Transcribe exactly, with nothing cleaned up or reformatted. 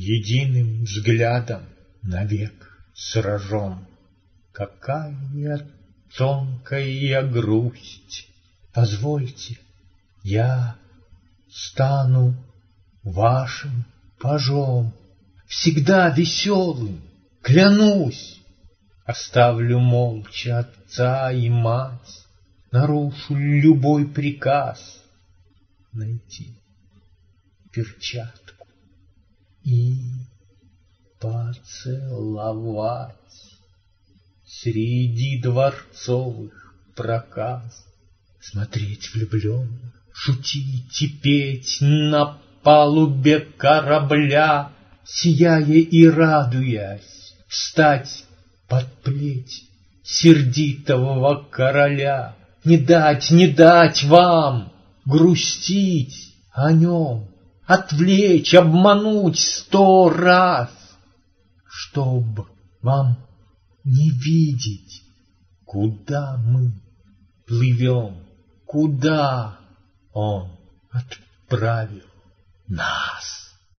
единым взглядом навек сражен. Какая тонкая грусть! Позвольте, я стану вашим пажом, всегда веселым, клянусь. Оставлю молча отца и мать, нарушу любой приказ найти перчатку и поцеловать среди дворцовых проказ, смотреть влюбленно, шутить и петь на палубе корабля, сияя и радуясь, встать под плеть сердитого короля, не дать, не дать вам грустить о нем, отвлечь, обмануть сто раз, чтоб вам не видеть, куда мы плывем, куда он отправил нас.